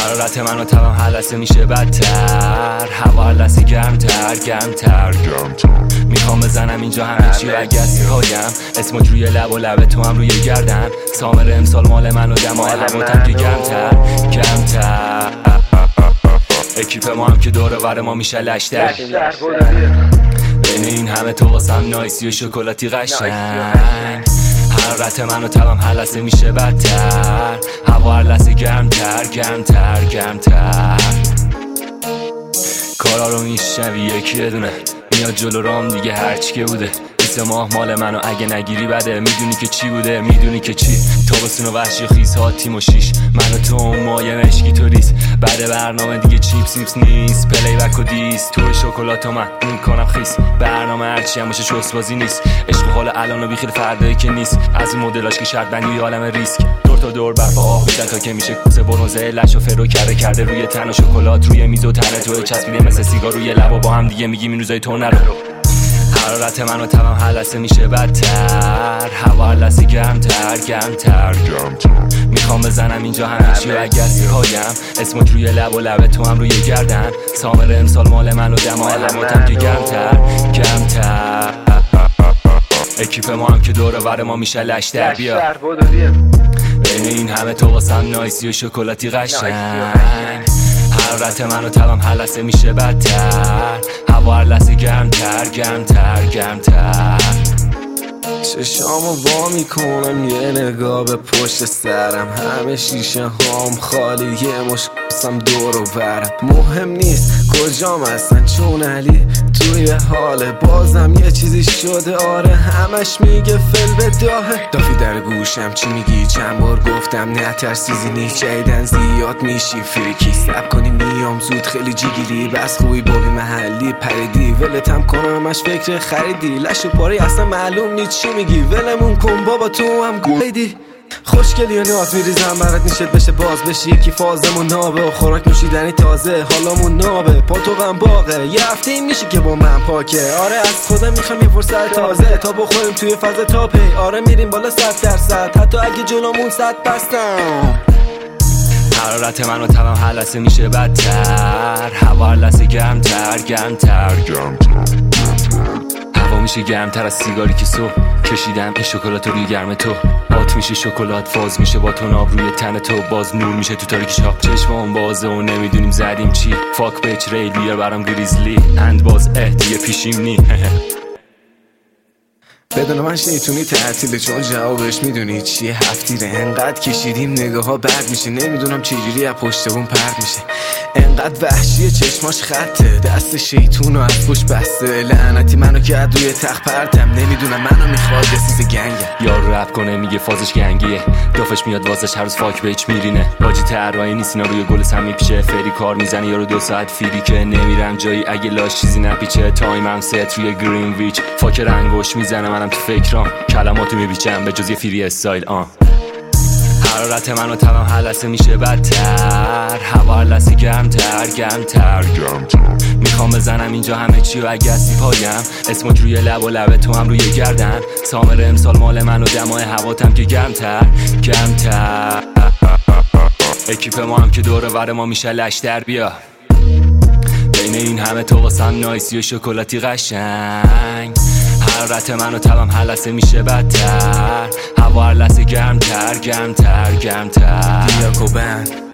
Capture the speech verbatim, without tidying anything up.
حرارت من و تبم هر لحظه میشه بدتر، هوا هر لحظه گرمتر گرمتر میخوام بزنم اینجا همه چی و اگه از پایم اسمت روی لب و لب تو هم روی گردن. سامر امسال مال من و دمای هواتم که گرمتر گرمتر. اکیپ ما هم که دوره ور ما میشه لشتر. بین این همه تو واسم نایسی و شکلاتی قشنگ. حرارت من و تبم هر لحظه میشه بدتر، هوا هر لحظه گرمتر گرمتر گرمتر. کارا رو میشنوی یکی دونه میاد جلو رام دیگه هرچی که بوده. بیست ماه مال منو اگه نگیری بده. میدونی که چی بوده میدونی که چی. تابستون و وحشی خیز ها تیم و شیش من و تو اون مایه مشکی تو ریس. بعد برنامه دیگه چیپس نیپس نیست پلی بک و دیس. توی شکلات و من میکنم خیس. برنامه هرچی هم باشه شست بازی نیست. عشق حال الان و بیخیر فردایی که نیست. از این مدلاش که شرط بندی عالم ریسک. دور تا دور برف آه بیشتر تا که میشه کوسه برنزه لش و فرو کرده کرده روی تن و شکلات روی میز و تنه تو چسبیده مثل سیگار روی لب و با هم دیگه میگیم این روزای تو نرو. حرارت من و تبم هر لحظه میشه بدتر، هوا هر لحظه گرمتر گرمتر میخوام بزنم اینجا همه چی و اگه از پایم اسمت روی لب و لب تو هم روی گردن. سامر امسال مال من و دمای هواتم که گرمتر گرمتر. اکیپ ما هم که دوره ور ما میشه لشتر. بیا بین این همه تو واسم نایسی و شکلاتی قشنگ. حرارت من و تبم هر لحظه میشه بدتر، هوا هر لحظه گرمتر گرمتر گرمتر. چشامو وا میکنم یه نگاه به پشت سرم. همه شیشه هام خالی یه مشکسم دور و برم. مهم نیست کجام هستن چون علی توی حاله. بازم یه چیزی شده آره همش میگه فل به داهه. دافی در گوشم چی میگی چند بار گفتم نه ترسیزی نیست. جایدن زیاد میشی فریکی سب کنی میام زود خیلی جیگیری. بس خوبی بابی محلی پریدی ولتم کنم همش فکر خریدی. لش و پاری اصلا معلوم نیست چی میگی. ولمون کن بابا تو هم گویدی. خوشگلی و ناز میریزم برات نیشت بشه باز بشی یکی فازمون نابه و خوراک نوشیدنی تازه حالمون نابه. پا تو غم باقه یه هفته این میشه که با من پاکه. آره از خودم میخوام یه فرصت تازه تا بخوریم توی فاز تاپی. آره میریم بالا صد درصد حتی اگه جلومون صد بستم. حرارت من و تبم هر لحظه میشه بدتر، هوا هر لحظه گرمتر گرمتر هوا میشه گرمتر از سیگاری که صبح کشیدم این شکلات روی گرم تو. آت میشه شکلات فاز میشه با تو ناب روی تن تو. باز نور میشه تو تاریکی شاب چشمام بازه و نمیدونیم زدیم چی. فاک بیچ ریل بیار برام گریزلی اند باز اهدیه پیشیم نی. بدون من شیطونی تعطیله چون جوابش میدونی چیه. هفتیره انقدر کشیدیم نگاه ها بد میشه. نمیدونم چجوری از پشتمون پرد میشه. انقدر وحشیه چشماش خطه دست شیطون و از پشت بسته. لعنتی منو که از روی تخت پرتم. نمیدونم منو میخواد یه سیز گنگه. یارو رپ کنه میگه فازش گنگیه. دافش میاد واسش هر روز فاک بیچ میرینه. باجی طراحی نیست اینا روی گل سم میپیچه. فری کار میزنه یارو دو ساعت فیری که نمیرم جایی اگه لاش چیزی نپیچه. تایمم ست روی گرین ویچ فاک رنگوش میزنه منم تو فکرام. کلماتو میپیچم به جز یه فری استایل آن. حرارت من و تبم هر لحظه میشه بدتر، هوا هر لحظه گرمتر گرمتر میخوام بزنم اینجا همه چی و اگه از پایم اسمت روی لب و لب تو هم روی گردن. سامر امسال مال من و دمای هواتم که گرمتر گرمتر. اکیپ ما هم که دوره ور ما میشه لشتر. بیا بین این همه تو واسم نایسی و شکلاتی قشنگ. حرارت من و تبم هر لحظه میشه بدتر، هوا هر لحظه گرمتر گرمتر گرمتر. دیاکو بند